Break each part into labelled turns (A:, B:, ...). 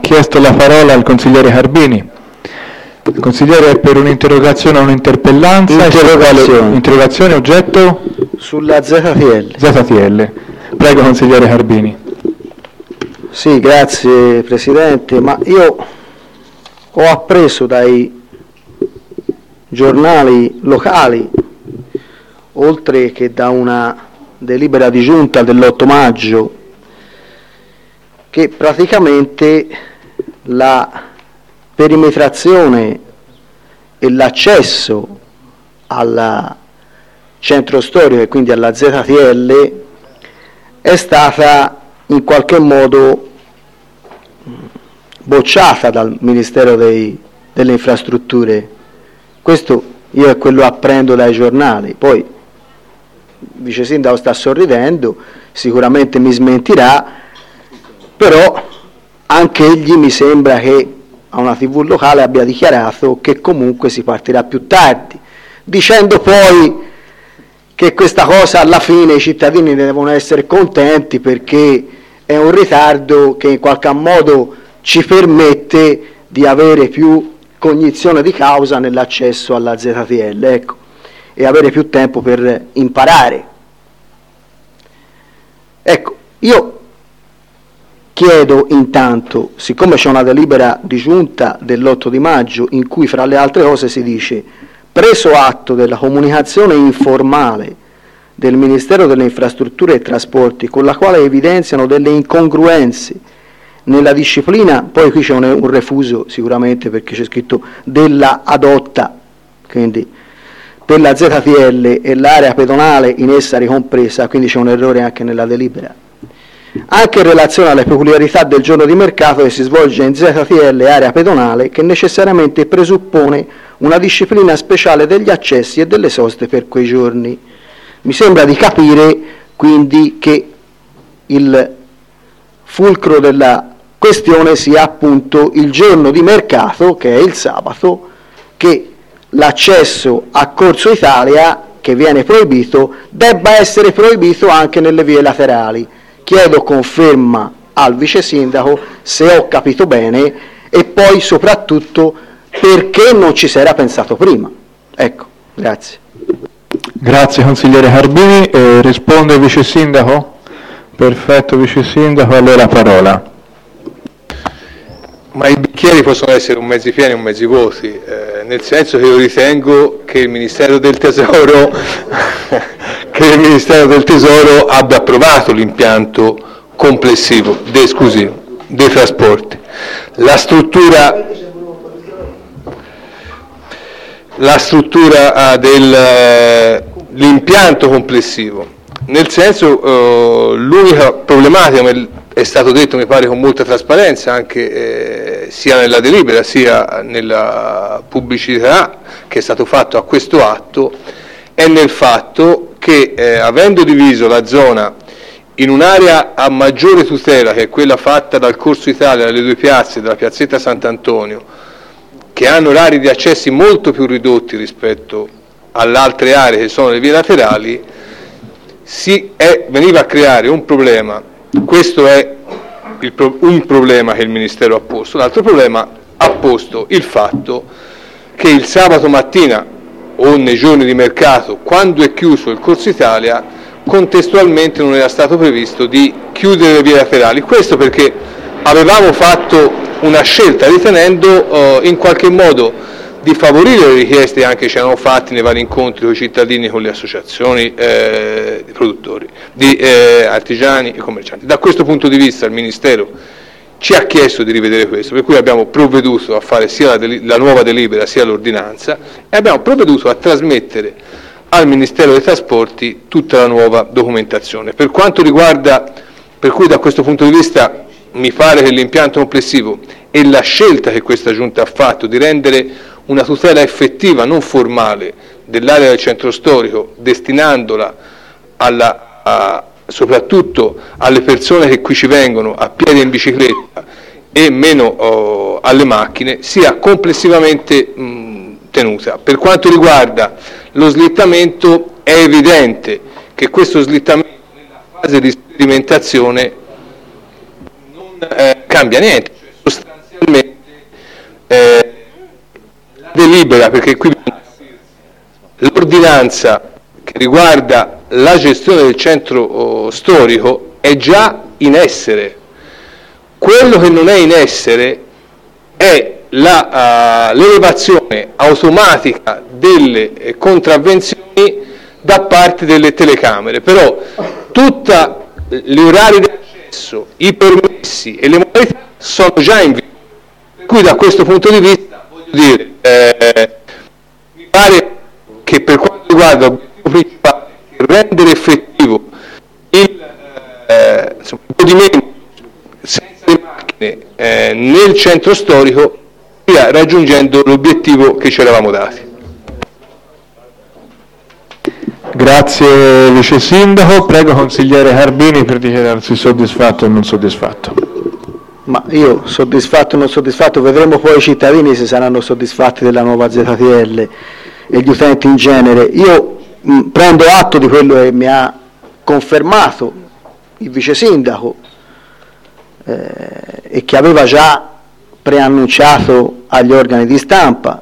A: chiesto la parola al consigliere Harbini. Il consigliere è per un'interrogazione o un'interpellanza? Interrogazione, oggetto?
B: Sulla ZTL.
A: ZTL. Prego, consigliere Harbini.
B: Sì, grazie Presidente, ma io ho appreso dai giornali locali, oltre che da una delibera di giunta dell'8 maggio, che praticamente la perimetrazione e l'accesso al centro storico e quindi alla ZTL è stata in qualche modo bocciata dal Ministero delle Infrastrutture. Questo io è quello che apprendo dai giornali. Poi il vice sindaco sta sorridendo, sicuramente mi smentirà, però anche egli mi sembra che a una TV locale abbia dichiarato che comunque si partirà più tardi, dicendo poi che questa cosa alla fine i cittadini ne devono essere contenti perché è un ritardo che in qualche modo ci permette di avere più cognizione di causa nell'accesso alla ZTL, ecco, e avere più tempo per imparare. Ecco, io chiedo intanto, siccome c'è una delibera di giunta dell'8 di maggio in cui fra le altre cose si dice: preso atto della comunicazione informale del Ministero delle Infrastrutture e Trasporti con la quale evidenziano delle incongruenze nella disciplina, poi qui c'è un refuso sicuramente perché c'è scritto della adotta, quindi per la ZTL e l'area pedonale in essa ricompresa, quindi c'è un errore anche nella delibera. Anche in relazione alle peculiarità del giorno di mercato che si svolge in ZTL area pedonale, che necessariamente presuppone una disciplina speciale degli accessi e delle soste per quei giorni. Mi sembra di capire quindi che il fulcro della questione sia appunto il giorno di mercato, che è il sabato, che l'accesso a Corso Italia, che viene proibito, debba essere proibito anche nelle vie laterali. Chiedo conferma al vice sindaco se ho capito bene e poi soprattutto perché non ci si era pensato prima. Ecco, grazie.
A: Grazie consigliere Harbini. Risponde il vice sindaco? Perfetto, vice sindaco, a lei la parola.
C: Ma i bicchieri possono essere un mezzi pieni e un mezzi vuoti, nel senso che io ritengo che il Ministero del Tesoro abbia approvato l'impianto complessivo dei trasporti. La struttura dell'impianto complessivo, nel senso l'unica problematica, è stato detto mi pare con molta trasparenza anche sia nella delibera sia nella pubblicità che è stato fatto a questo atto, è nel fatto che avendo diviso la zona in un'area a maggiore tutela, che è quella fatta dal Corso Italia, dalle due piazze, dalla piazzetta Sant'Antonio, che hanno orari di accessi molto più ridotti rispetto alle altre aree che sono le vie laterali, veniva a creare un problema. Questo è un problema che il Ministero ha posto. L'altro problema ha posto il fatto che il sabato mattina o nei giorni di mercato, quando è chiuso il Corso Italia, contestualmente non era stato previsto di chiudere le vie laterali. Questo perché avevamo fatto una scelta ritenendo in qualche modo di favorire le richieste anche che ci erano fatti nei vari incontri con i cittadini, con le associazioni di produttori, di artigiani e commercianti. Da questo punto di vista il Ministero ci ha chiesto di rivedere questo, per cui abbiamo provveduto a fare sia la nuova delibera sia l'ordinanza e abbiamo provveduto a trasmettere al Ministero dei Trasporti tutta la nuova documentazione. Per quanto riguarda, per cui da questo punto di vista mi pare che l'impianto complessivo e la scelta che questa Giunta ha fatto di rendere una tutela effettiva, non formale, dell'area del centro storico, destinandola soprattutto alle persone che qui ci vengono a piedi e in bicicletta e meno alle macchine, sia complessivamente tenuta. Per quanto riguarda lo slittamento, è evidente che questo slittamento nella fase di sperimentazione non cambia niente, sostanzialmente la delibera, perché qui l'ordinanza che riguarda la gestione del centro storico è già in essere. Quello che non è in essere è l'elevazione automatica delle contravvenzioni da parte delle telecamere, però tutti gli orari di accesso, i permessi e le modalità sono già in vigore, per cui da questo punto di vista voglio dire, mi pare che per quanto riguarda l'obiettivo principale, che rendere effettivo il godimento senza le macchine nel centro storico, stia raggiungendo l'obiettivo che ci eravamo dati.
A: Grazie Vice Sindaco, prego consigliere Harbini per dichiararsi soddisfatto o non soddisfatto.
B: Ma io soddisfatto o non soddisfatto, vedremo poi i cittadini se saranno soddisfatti della nuova ZTL e gli utenti in genere. Io prendo atto di quello che mi ha confermato il Vice Sindaco e che aveva già preannunciato agli organi di stampa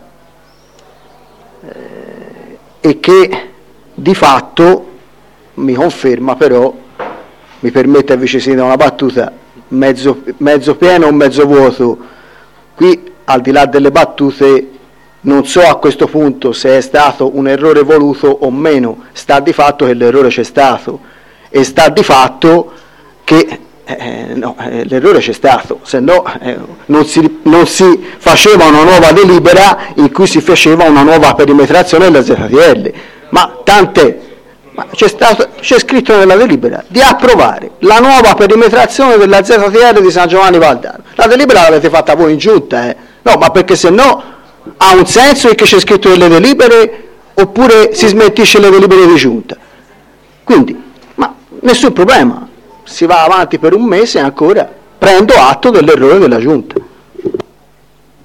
B: e che di fatto mi conferma, però mi permette il Vice Sindaco una battuta, mezzo pieno o mezzo vuoto. Qui al di là delle battute non so a questo punto se è stato un errore voluto o meno, sta di fatto che l'errore c'è stato e sta di fatto che l'errore c'è stato, se no non si faceva una nuova delibera in cui si faceva una nuova perimetrazione della ZTL, ma tant'è, c'è scritto nella delibera di approvare la nuova perimetrazione della ZTL di San Giovanni Valdarno. La delibera l'avete fatta voi in giunta, no, ma perché se no ha un senso che c'è scritto nelle delibere oppure si smentisce le delibere di giunta? Quindi, ma nessun problema, si va avanti per un mese e ancora prendo atto dell'errore della giunta.